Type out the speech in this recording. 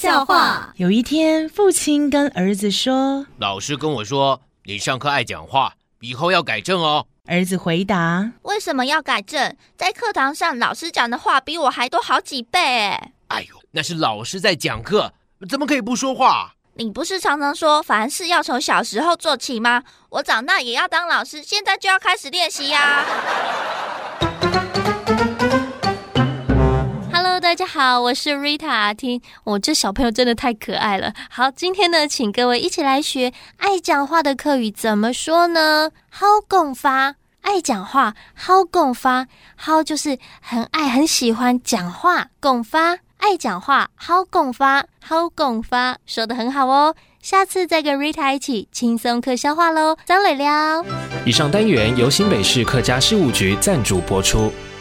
笑话。 有一天，父亲跟儿子说： 老师跟我说，你上课爱讲话，以后要改正哦。 儿子回答： 为什么要改正？在课堂上，老师讲的话比我还多好几倍哎！ 哎呦，那是老师在讲课，怎么可以不说话？ 你不是常常说凡事要从小时候做起吗？我长大也要当老师，现在就要开始练习呀。 Hello， 大家好，我是 Rita 阿听。这小朋友真的太可爱了。好，今天呢，请各位一起来学爱讲话的客语怎么说呢？好讲法，爱讲话，好讲法，好就是很爱很喜欢讲话，讲法。爱讲话，好讲法，好讲法，说得很好哦。下次再跟 Rita 一起轻松客笑话咯，张磊聊。 以上单元由新北市客家事务局赞助播出。